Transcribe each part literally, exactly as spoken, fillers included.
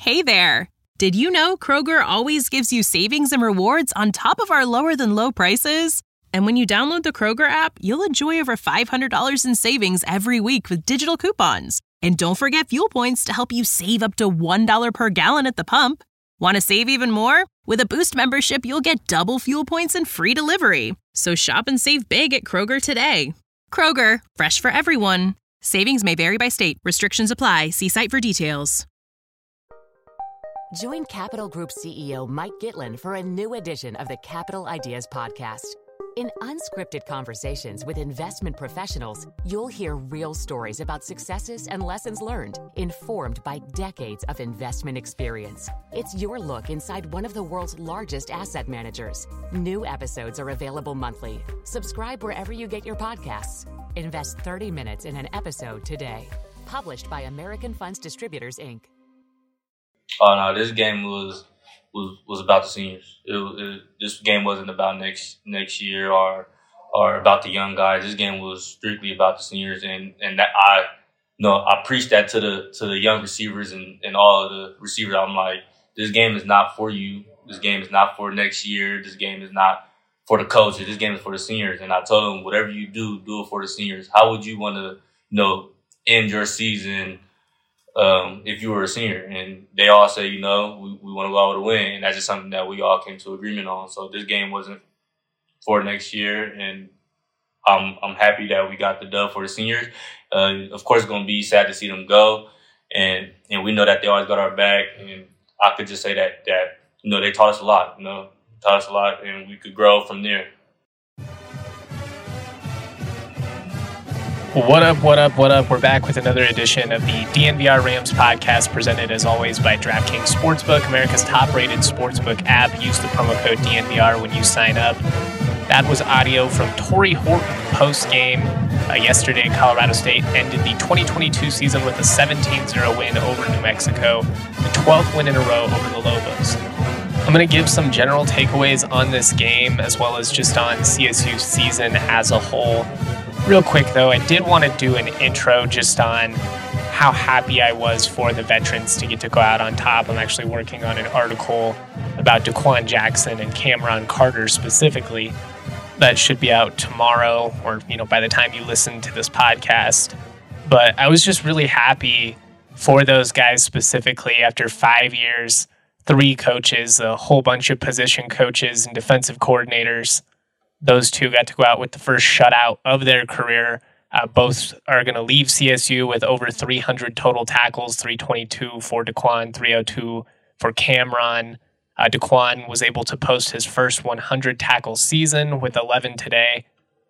Hey there! Did you know Kroger always gives you savings and rewards on top of our lower-than-low prices? And when you download the Kroger app, you'll enjoy over five hundred dollars in savings every week with digital coupons. And don't forget fuel points to help you save up to one dollar per gallon at the pump. Want to save even more? With a Boost membership, you'll get double fuel points and free delivery. So shop and save big at Kroger today. Kroger, fresh for everyone. Savings may vary by state. Restrictions apply. See site for details. Join Capital Group C E O Mike Gitlin for a new edition of the Capital Ideas Podcast. In unscripted conversations with investment professionals, you'll hear real stories about successes and lessons learned, informed by decades of investment experience. It's your look inside one of the world's largest asset managers. New episodes are available monthly. Subscribe wherever you get your podcasts. Invest thirty minutes in an episode today. Published by American Funds Distributors, Incorporated. Oh no, this game was was was about the seniors. It, it, this game wasn't about next next year or or about the young guys. This game was strictly about the seniors, and and that I you know I preached that to the to the young receivers and, and all of the receivers. I'm like, this game is not for you. This game is not for next year. This game is not for the coaches. This game is for the seniors. And I told them, whatever you do, do it for the seniors. How would you want to you know end your season? Um, if you were a senior? And they all say, you know, we, we want to go out with a win. And that's just something that we all came to agreement on. So this game wasn't for next year. And I'm I'm happy that we got the dub for the seniors. Uh, of course, it's going to be sad to see them go. And and we know that they always got our back. And I could just say that, that you know, they taught us a lot. You know, taught us a lot. And we could grow from there. What up, what up, what up? We're back with another edition of the D N V R Rams podcast, presented as always by DraftKings Sportsbook, America's top-rated sportsbook app. Use the promo code D N V R when you sign up. That was audio from Torrey Horton post-game. Uh, yesterday, Colorado State ended the twenty twenty-two season with a seventeen zero win over New Mexico, the twelfth win in a row over the Lobos. I'm going to give some general takeaways on this game, as well as just on C S U's season as a whole. Real quick, though, I did want to do an intro just on how happy I was for the veterans to get to go out on top. I'm actually working on an article about Daquan Jackson and Cameron Carter specifically that should be out tomorrow or, you know, by the time you listen to this podcast. But I was just really happy for those guys specifically after five years, three coaches, a whole bunch of position coaches and defensive coordinators. Those two got to go out with the first shutout of their career. Uh, both are going to leave C S U with over three hundred total tackles, three twenty-two for Daquan, three oh two for Cameron. Uh, Daquan was able to post his first one hundred tackle season with eleven today,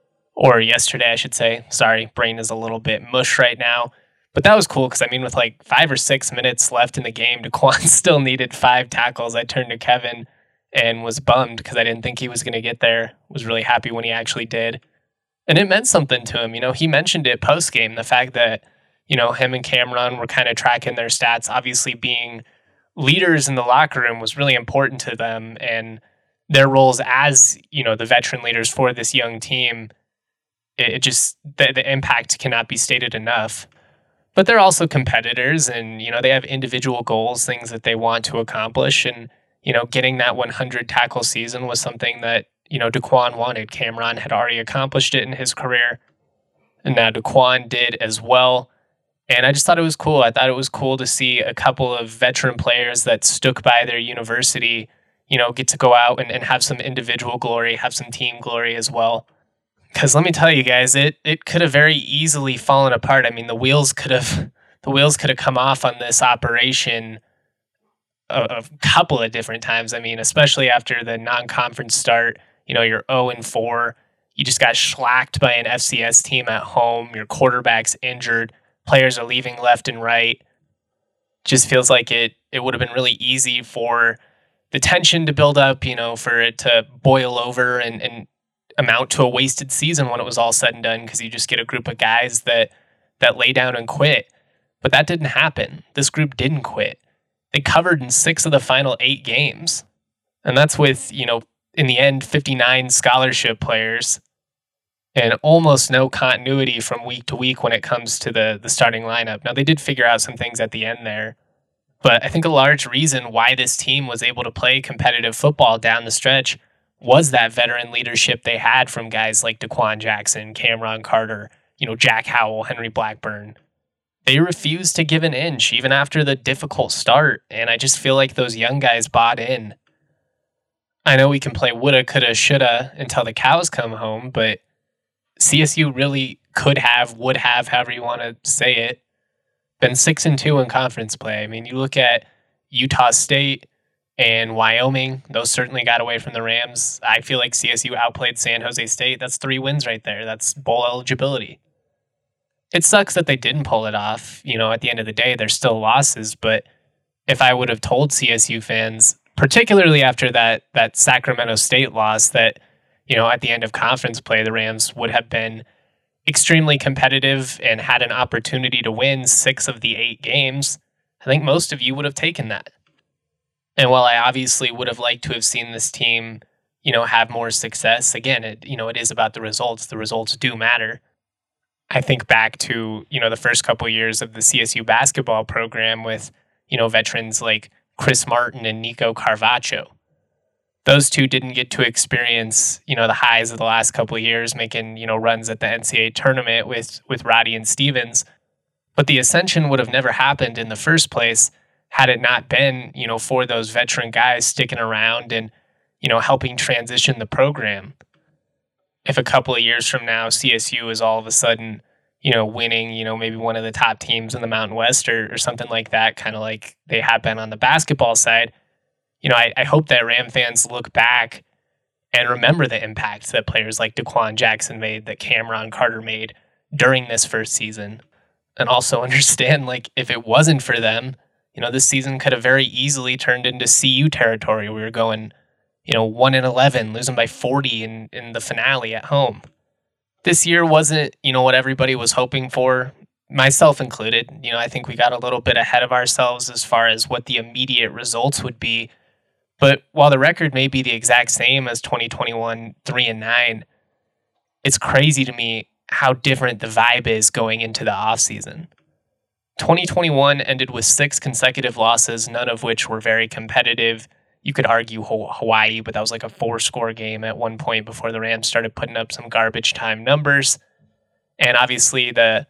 or yesterday, I should say. Sorry, brain is a little bit mush right now. But that was cool because, I mean, with like five or six minutes left in the game, Daquan still needed five tackles. I turned to Kevin and was bummed because I didn't think he was going to get there. Was really happy when he actually did. And it meant something to him. You know, he mentioned it post-game, the fact that, you know, him and Cameron were kind of tracking their stats. Obviously being leaders in the locker room was really important to them, and their roles as, you know, the veteran leaders for this young team, it, it just, the, the impact cannot be stated enough. But they're also competitors, and, you know, they have individual goals, things that they want to accomplish, and you know, getting that one hundred tackle season was something that, you know, Daquan wanted. Cameron had already accomplished it in his career, and now Daquan did as well. And I just thought it was cool. I thought it was cool to see a couple of veteran players that stuck by their university, you know, get to go out and, and have some individual glory, have some team glory as well. Because let me tell you guys, it it could have very easily fallen apart. I mean, the wheels could have the wheels could have come off on this operation a, a couple of different times. I mean, especially after the non-conference start, you know, you're oh and four. You just got shellacked by an F C S team at home. Your quarterback's injured. Players are leaving left and right. Just feels like it it would have been really easy for the tension to build up, you know, for it to boil over and, and amount to a wasted season when it was all said and done, because you just get a group of guys that that lay down and quit. But that didn't happen. This group didn't quit. They covered in six of the final eight games. And that's with, you know, in the end, fifty-nine scholarship players and almost no continuity from week to week when it comes to the, the starting lineup. Now, they did figure out some things at the end there. But I think a large reason why this team was able to play competitive football down the stretch was that veteran leadership they had from guys like Daquan Jackson, Cameron Carter, you know, Jack Howell, Henry Blackburn. They refused to give an inch even after the difficult start, and I just feel like those young guys bought in. I know we can play woulda, coulda, shoulda until the cows come home, but C S U really could have, would have, however you want to say it, been six and two in conference play. I mean, you look at Utah State and Wyoming; those certainly got away from the Rams. I feel like C S U outplayed San Jose State. That's three wins right there. That's bowl eligibility. It sucks that they didn't pull it off. You know, at the end of the day, there's still losses. But if I would have told C S U fans, particularly after that that Sacramento State loss, that, you know, at the end of conference play, the Rams would have been extremely competitive and had an opportunity to win six of the eight games, I think most of you would have taken that. And while I obviously would have liked to have seen this team, you know, have more success, again, it, you know, it is about the results. The results do matter. I think back to, you know, the first couple of years of the C S U basketball program with, you know, veterans like Chris Martin and Nico Carvacho. Those two didn't get to experience, you know, the highs of the last couple of years, making, you know, runs at the N C double A tournament with, with Roddy and Stevens. But the ascension would have never happened in the first place had it not been, you know, for those veteran guys sticking around and, you know, helping transition the program. If a couple of years from now, C S U is all of a sudden, you know, winning, you know, maybe one of the top teams in the Mountain West or, or something like that, kind of like they have been on the basketball side, you know, I, I hope that Ram fans look back and remember the impact that players like Daquan Jackson made, that Cameron Carter made during this first season. And also understand, like, if it wasn't for them, you know, this season could have very easily turned into C U territory. We were going, you know, one and eleven, losing by forty in, in the finale at home. This year wasn't, you know, what everybody was hoping for, myself included. You know, I think we got a little bit ahead of ourselves as far as what the immediate results would be. But while the record may be the exact same as twenty twenty-one, three and nine, it's crazy to me how different the vibe is going into the offseason. twenty twenty-one ended with six consecutive losses, none of which were very competitive. You could argue Hawaii, but that was like a four-score game at one point before the Rams started putting up some garbage time numbers. And obviously the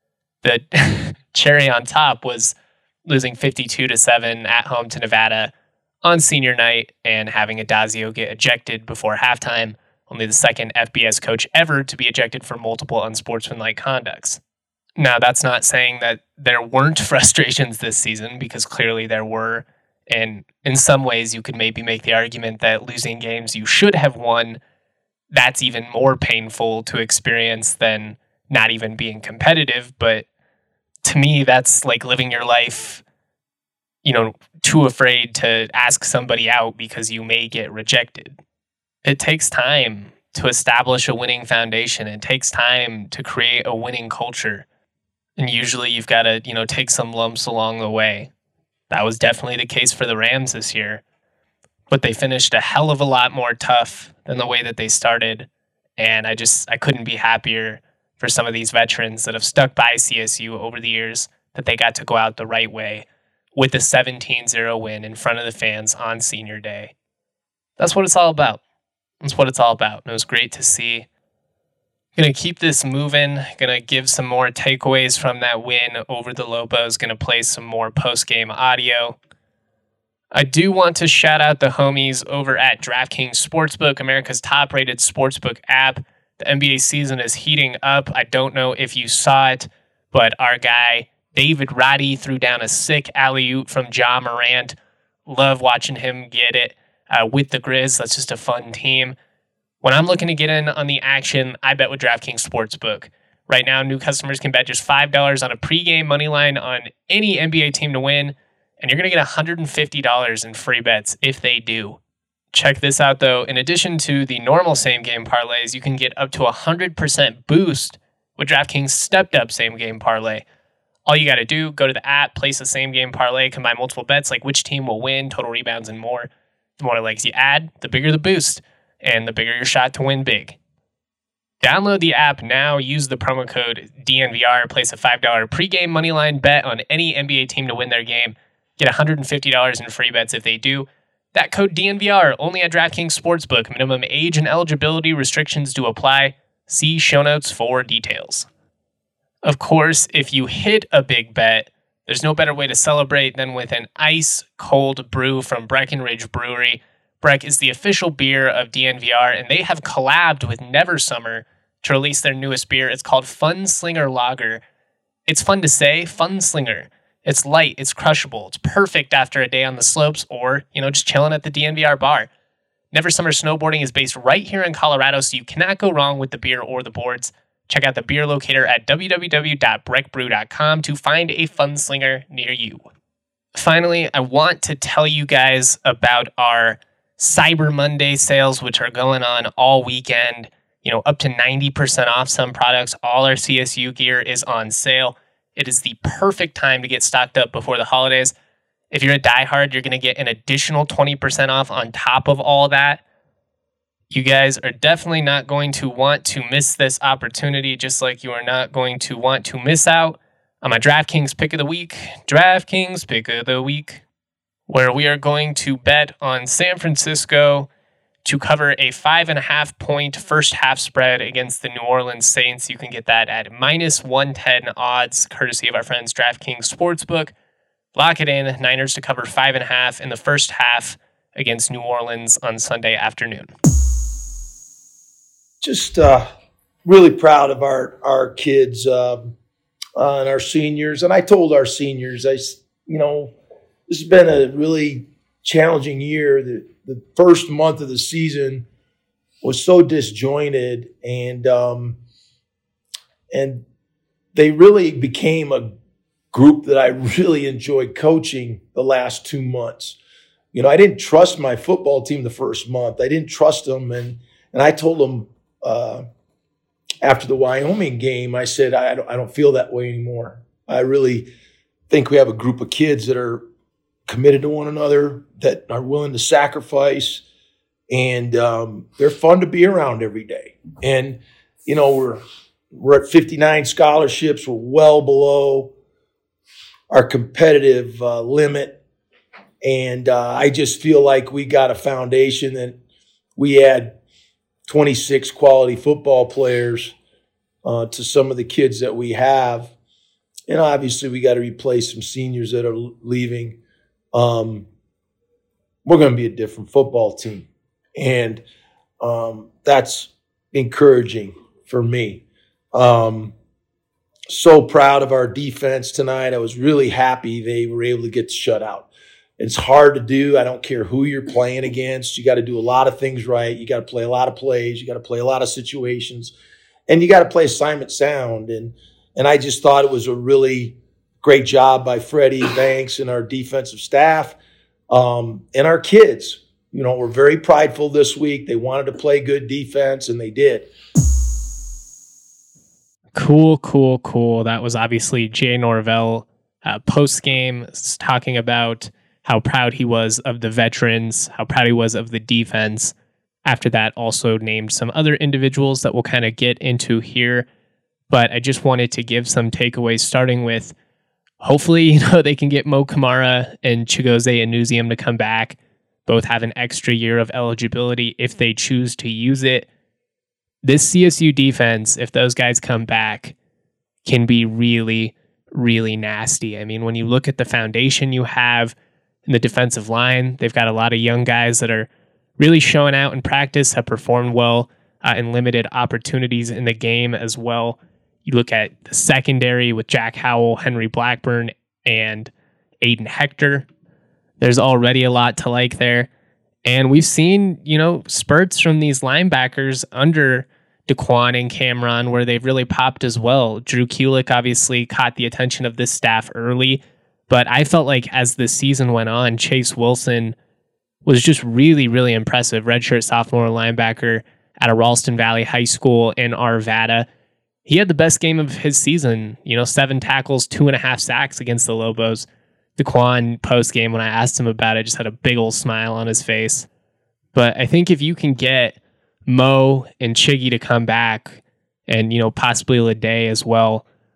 the cherry on top was losing fifty-two to seven at home to Nevada on senior night and having Adazio get ejected before halftime, only the second F B S coach ever to be ejected for multiple unsportsmanlike conducts. Now, that's not saying that there weren't frustrations this season, because clearly there were. And in some ways, you could maybe make the argument that losing games you should have won, that's even more painful to experience than not even being competitive. But to me, that's like living your life, you know, too afraid to ask somebody out because you may get rejected. It takes time to establish a winning foundation. It takes time to create a winning culture. And usually you've got to, you know, take some lumps along the way. That was definitely the case for the Rams this year. But they finished a hell of a lot more tough than the way that they started. And I just, I couldn't be happier for some of these veterans that have stuck by C S U over the years, that they got to go out the right way with a seventeen zero win in front of the fans on senior day. That's what it's all about. That's what it's all about. And it was great to see. Going to keep this moving. Going to give some more takeaways from that win over the Lobos. Going to play some more post-game audio. I do want to shout out the homies over at DraftKings Sportsbook, America's top-rated sportsbook app. The N B A season is heating up. I don't know if you saw it, but our guy David Roddy threw down a sick alley-oop from Ja Morant. Love watching him get it uh, with the Grizz. That's just a fun team. When I'm looking to get in on the action, I bet with DraftKings Sportsbook. Right now, new customers can bet just five dollars on a pregame money line on any N B A team to win, and you're going to get one hundred fifty dollars in free bets if they do. Check this out, though. In addition to the normal same-game parlays, you can get up to a one hundred percent boost with DraftKings stepped-up same-game parlay. All you got to do, go to the app, place a same-game parlay, combine multiple bets like which team will win, total rebounds, and more. The more legs you add, the bigger the boost, and the bigger your shot to win big. Download the app now, use the promo code D N V R, place a five dollars pregame moneyline bet on any N B A team to win their game, Get one hundred fifty dollars in free bets if they do. That code D N V R only at DraftKings Sportsbook. Minimum age and eligibility restrictions do apply. See show notes for details. Of course, if you hit a big bet, there's no better way to celebrate than with an ice cold brew from Breckenridge Brewery. Breck is the official beer of D N V R, and they have collabed with Never Summer to release their newest beer. It's called Fun Slinger Lager. It's fun to say, Fun Slinger. It's light, it's crushable, it's perfect after a day on the slopes or, you know, just chilling at the D N V R bar. Never Summer Snowboarding is based right here in Colorado, so you cannot go wrong with the beer or the boards. Check out the beer locator at w w w dot breck brew dot com to find a Fun Slinger near you. Finally, I want to tell you guys about our Cyber Monday sales, which are going on all weekend. You know, up to ninety percent off some products. All our C S U gear is on sale. It is the perfect time to get stocked up before the holidays. If you're a diehard, you're going to get an additional twenty percent off on top of all that. You guys are definitely not going to want to miss this opportunity, just like you are not going to want to miss out on my DraftKings Pick of the Week. DraftKings Pick of the Week, where we are going to bet on San Francisco to cover a five and a half point first half spread against the New Orleans Saints. You can get that at minus one ten odds, courtesy of our friends DraftKings Sportsbook. Lock it in. Niners to cover five and a half in the first half against New Orleans on Sunday afternoon. Just uh, really proud of our our kids um, uh, and our seniors. And I told our seniors, I, you know, this has been a really challenging year. The, the first month of the season was so disjointed, and um, and they really became a group that I really enjoyed coaching the last two months. You know, I didn't trust my football team the first month. I didn't trust them, and and I told them uh, after the Wyoming game, I said I don't, I don't feel that way anymore. I really think we have a group of kids that are committed to one another, that are willing to sacrifice, and um, they're fun to be around every day. And, you know, we're we're at fifty-nine scholarships. We're well below our competitive uh, limit. And uh, I just feel like we got a foundation that we had twenty-six quality football players uh, to some of the kids that we have. And obviously we got to replace some seniors that are leaving. Um, we're going to be a different football team. And um, that's encouraging for me. Um, so proud of our defense tonight. I was really happy they were able to get the shutout. It's hard to do. I don't care who you're playing against. You got to do a lot of things right. You got to play a lot of plays. You got to play a lot of situations. And you got to play assignment sound. And and I just thought it was a really great job by Freddie Banks and our defensive staff um, and our kids. You know, we're very prideful this week. They wanted to play good defense, and they did. Cool, cool, cool. That was obviously Jay Norvell uh, post-game talking about how proud he was of the veterans, how proud he was of the defense. After that, also named some other individuals that we'll kind of get into here. But I just wanted to give some takeaways, starting with hopefully, you know, they can get Mo Kamara and Chigozie Anuzium to come back. Both have an extra year of eligibility if they choose to use it. This C S U defense, if those guys come back, can be really, really nasty. I mean, when you look at the foundation you have in the defensive line, they've got a lot of young guys that are really showing out in practice, have performed well uh, in limited opportunities in the game as well. You look at the secondary with Jack Howell, Henry Blackburn, and Aiden Hector. There's already a lot to like there. And we've seen, you know, spurts from these linebackers under DeQuan and Cameron where they've really popped as well. Drew Kulik obviously caught the attention of this staff early, but I felt like as the season went on, Chase Wilson was just really, really impressive. Redshirt sophomore linebacker out of Ralston Valley High School in Arvada. He had the best game of his season, you know, seven tackles, two and a half sacks against the Lobos. DeQuan post-game, when I asked him about it, just had a big old smile on his face. But I think if you can get Mo and Chiggy to come back, and, you know, possibly Lede as well,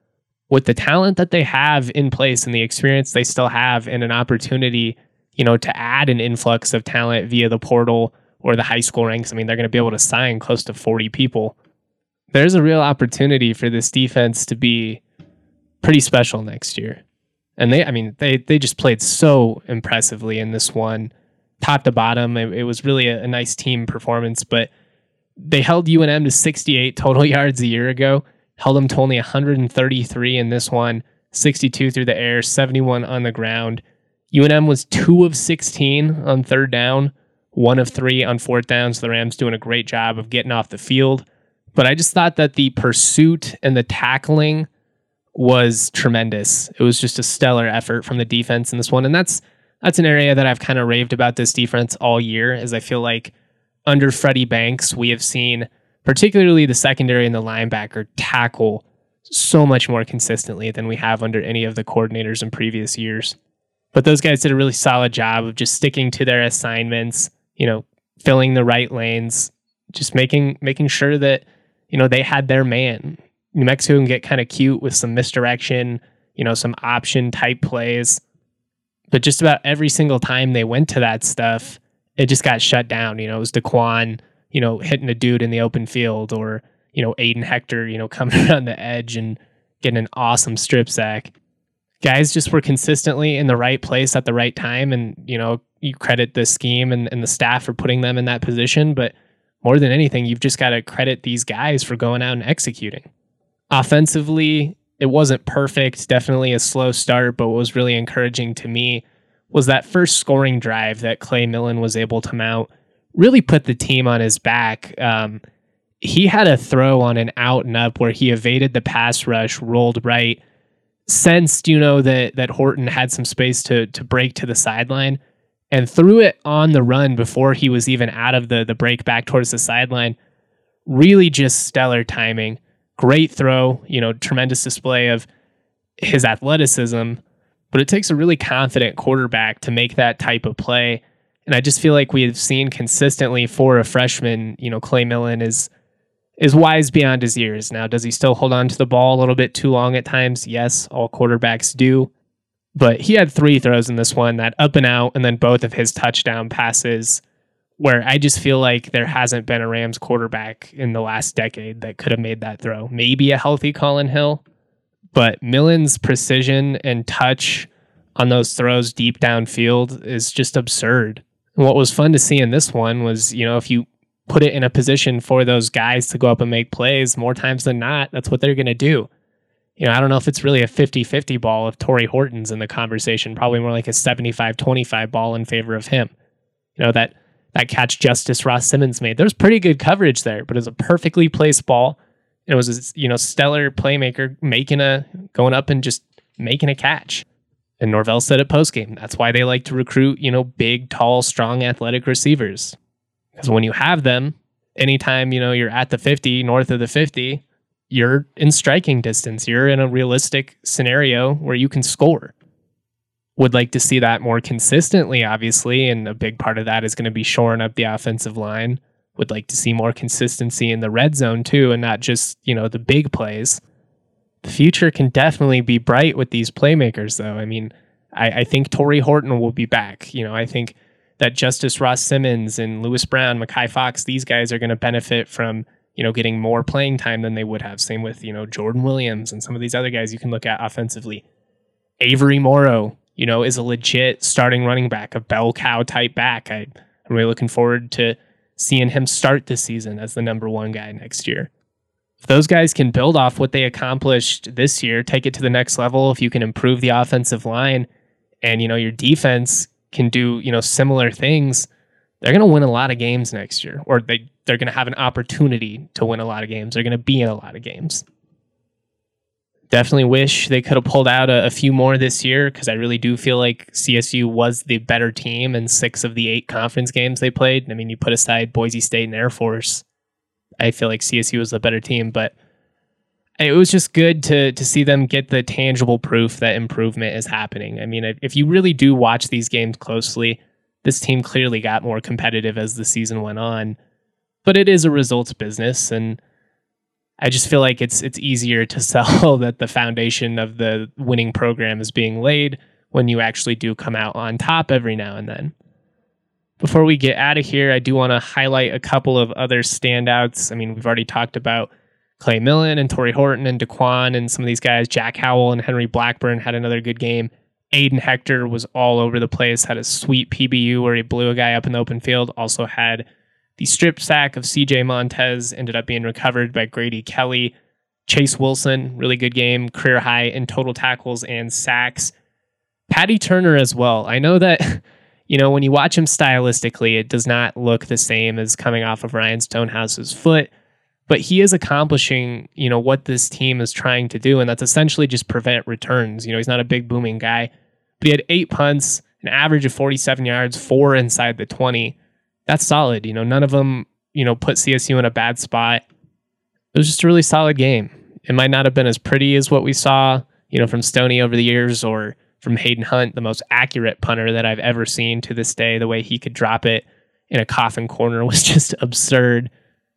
with the talent that they have in place and the experience they still have and an opportunity, you know, to add an influx of talent via the portal or the high school ranks. I mean, they're going to be able to sign close to forty people. There's a real opportunity for this defense to be pretty special next year. And they, I mean, they they just played so impressively in this one, top to bottom. It, it was really a, a nice team performance, but they held U N M to sixty-eight total yards a year ago, held them to only one hundred thirty-three in this one, sixty-two through the air, seventy-one on the ground. U N M was two of sixteen on third down, one of three on fourth down, so the Rams doing a great job of getting off the field. But I just thought that the pursuit and the tackling was tremendous. It was just a stellar effort from the defense in this one. And that's that's an area that I've kind of raved about this defense all year, as I feel like under Freddie Banks, we have seen particularly the secondary and the linebacker tackle so much more consistently than we have under any of the coordinators in previous years. But those guys did a really solid job of just sticking to their assignments, you know, filling the right lanes, just making making sure that, you know, they had their man. New Mexico can get kind of cute with some misdirection, you know, some option type plays. But just about every single time they went to that stuff, it just got shut down. You know, it was Daquan, you know, hitting a dude in the open field, or, you know, Aiden Hector, you know, coming around the edge and getting an awesome strip sack. Guys just were consistently in the right place at the right time. And, you know, you credit the scheme and, and the staff for putting them in that position. But more than anything, you've just got to credit these guys for going out and executing. Offensively, it wasn't perfect, definitely a slow start, but what was really encouraging to me was that first scoring drive that Clay Millen was able to mount, really put the team on his back. Um, he had a throw on an out and up where he evaded the pass rush, rolled right, sensed, you know, that that Horton had some space to to break to the sideline, and threw it on the run before he was even out of the, the break back towards the sideline. Really just stellar timing. Great throw, you know, tremendous display of his athleticism, but it takes a really confident quarterback to make that type of play. And I just feel like we've seen consistently for a freshman, you know, Clay Millen is is wise beyond his years. Now, does he still hold on to the ball a little bit too long at times? Yes, all quarterbacks do. But he had three throws in this one, that up and out, and then both of his touchdown passes, where I just feel like there hasn't been a Rams quarterback in the last decade that could have made that throw. Maybe a healthy Colin Hill, but Millen's precision and touch on those throws deep downfield is just absurd. And what was fun to see in this one was, you know, if you put it in a position for those guys to go up and make plays, more times than not, that's what they're going to do. You know, I don't know if it's really a fifty-fifty ball if Torrey Horton's in the conversation, probably more like a seventy-five twenty-five ball in favor of him. You know, that That catch Justice Ross Simmons made. There was pretty good coverage there, but it was a perfectly placed ball. It was a, you know, stellar playmaker making a going up and just making a catch. And Norvell said it postgame. That's why they like to recruit, you know, big, tall, strong, athletic receivers. Because when you have them, anytime, you know, you're at the fifty, north of the fifty, you're in striking distance. You're in a realistic scenario where you can score. Would like to see that more consistently, obviously, and a big part of that is going to be shoring up the offensive line. Would like to see more consistency in the red zone too, and not just, you know, the big plays. The future can definitely be bright with these playmakers, though. I mean, I, I think Torrey Horton will be back. You know, I think that Justice Ross Simmons and Lewis Brown, Mekhi Fox, these guys are going to benefit from, you know, getting more playing time than they would have. Same with, you know, Jordan Williams and some of these other guys you can look at offensively. Avery Morrow, you know, is a legit starting running back, a bell cow type back. I, I'm really looking forward to seeing him start the season as the number one guy next year. If those guys can build off what they accomplished this year, take it to the next level, if you can improve the offensive line and, you know, your defense can do, you know, similar things, they're going to win a lot of games next year, or they, they're going to have an opportunity to win a lot of games. They're going to be in a lot of games. Definitely wish they could have pulled out a, a few more this year, because I really do feel like C S U was the better team in six of the eight conference games they played. I mean, you put aside Boise State and Air Force, I feel like C S U was the better team, but it was just good to to see them get the tangible proof that improvement is happening. I mean, if you really do watch these games closely, this team clearly got more competitive as the season went on, but it is a results business, and I just feel like it's it's easier to sell that the foundation of the winning program is being laid when you actually do come out on top every now and then. Before we get out of here, I do want to highlight a couple of other standouts. I mean, we've already talked about Clay Millen and Torrey Horton and Daquan and some of these guys. Jack Howell and Henry Blackburn had another good game. Aiden Hector was all over the place, had a sweet P B U where he blew a guy up in the open field. Also had the strip sack of C J Montez, ended up being recovered by Grady Kelly. Chase Wilson, really good game, career high in total tackles and sacks. Patty Turner as well. I know that, you know, when you watch him stylistically, it does not look the same as coming off of Ryan Stonehouse's foot, but he is accomplishing, you know, what this team is trying to do, and that's essentially just prevent returns. You know, he's not a big booming guy, but he had eight punts, an average of forty-seven yards, four inside the twenty. That's solid. You know, none of them, you know, put C S U in a bad spot. It was just a really solid game. It might not have been as pretty as what we saw, you know, from Stoney over the years or from Hayden Hunt, the most accurate punter that I've ever seen to this day. The way he could drop it in a coffin corner was just absurd.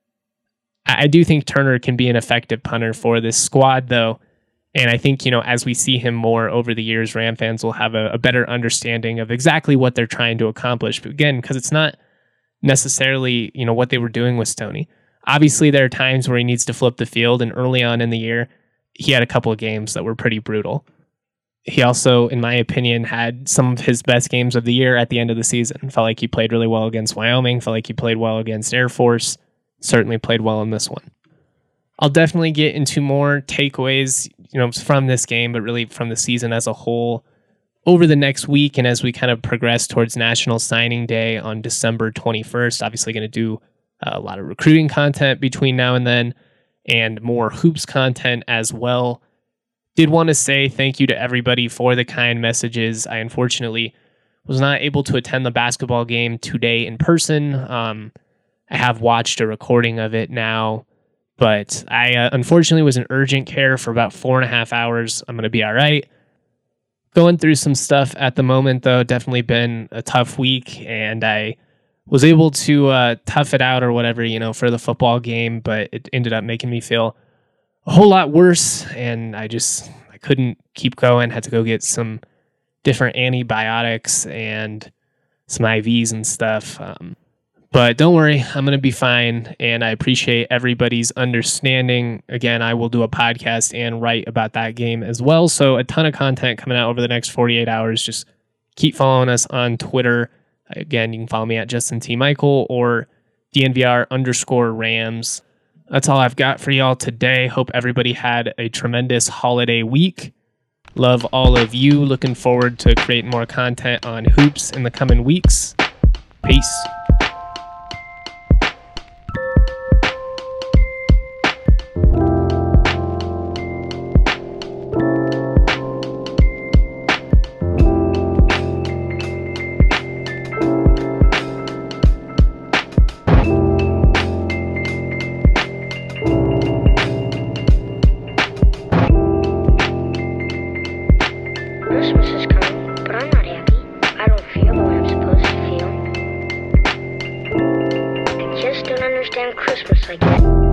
I do think Turner can be an effective punter for this squad, though. And I think, you know, as we see him more over the years, Ram fans will have a, a better understanding of exactly what they're trying to accomplish. But again, because it's not necessarily, you know, what they were doing with Stoney. Obviously, there are times where he needs to flip the field, and early on in the year, he had a couple of games that were pretty brutal. He also, in my opinion, had some of his best games of the year at the end of the season. Felt like he played really well against Wyoming, felt like he played well against Air Force, certainly played well in this one. I'll definitely get into more takeaways, you know, from this game, but really from the season as a whole over the next week. And as we kind of progress towards National Signing Day on December twenty-first, obviously going to do a lot of recruiting content between now and then and more hoops content as well. Did want to say thank you to everybody for the kind messages. I unfortunately was not able to attend the basketball game today in person. Um, I have watched a recording of it now, but I uh, unfortunately was in urgent care for about four and a half hours. I'm going to be all right. Going through some stuff at the moment, though. Definitely been a tough week, and I was able to uh, tough it out or whatever, you know, for the football game, but it ended up making me feel a whole lot worse, and I just I couldn't keep going. Had to go get some different antibiotics and some I Vs and stuff. Um, But don't worry, I'm going to be fine, and I appreciate everybody's understanding. Again, I will do a podcast and write about that game as well, so a ton of content coming out over the next forty-eight hours. Just keep following us on Twitter. Again, you can follow me at Justin T. Michael or D N V R underscore Rams. That's all I've got for y'all today. Hope everybody had a tremendous holiday week. Love all of you. Looking forward to creating more content on hoops in the coming weeks. Peace. Christmas like that.